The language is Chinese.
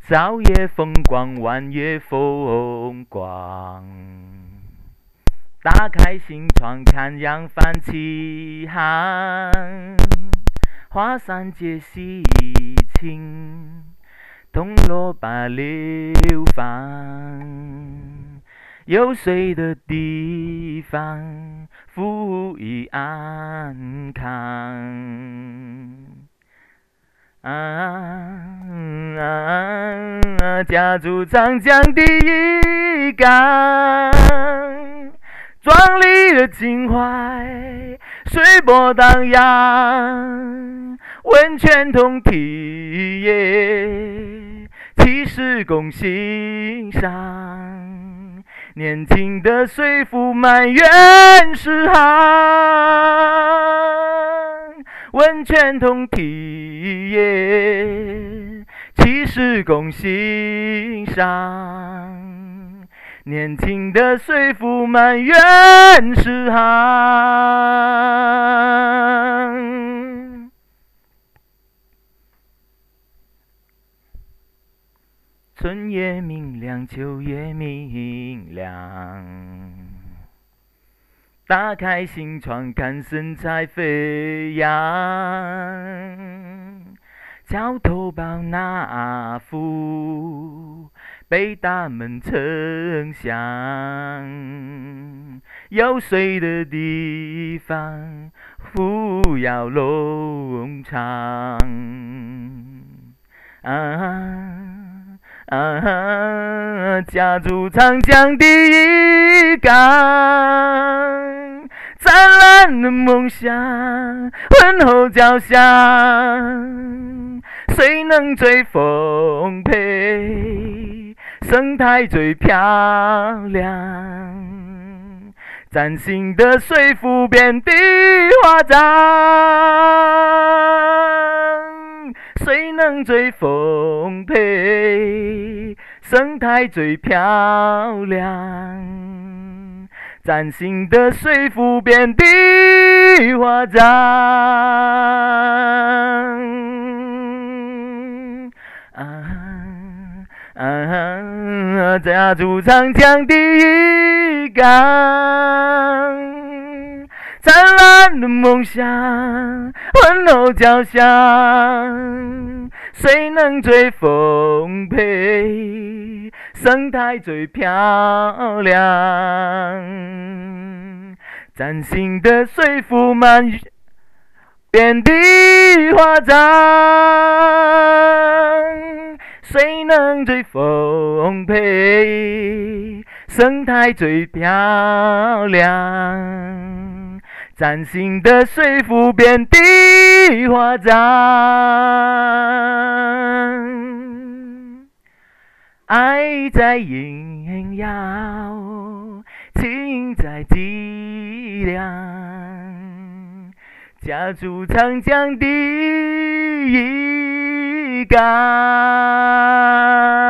早夜风光，晚夜风光。打开心窗，看扬帆起航。花伞借西晴，铜锣把流放。有水的地方，福亦安康。家住长江第一港，壮丽的情怀，水波荡漾，温泉同体耶，气势共欣赏。年轻的水夫满园诗行，温泉同体耶，气势共欣赏。年轻的水夫满园诗行。春也明亮，秋也明亮。打开心窗，看神采飞扬。桥头堡那副北大门城乡。有水的地方，福要隆长。家住长江第一港，灿烂的梦想，浑厚交响。水能最丰沛，生态最漂亮。崭新的水府遍地花张，水能最丰沛，生态最漂亮。崭新的水府遍地花张。家住长江第一港，灿烂的梦想，浑厚交响。水能最丰沛，生态最漂亮。崭新的水府满遍地花张，水能最丰沛，生态最漂亮。崭新的水府遍地花张。爱在萦绕，情在脊梁。家住长江第一港。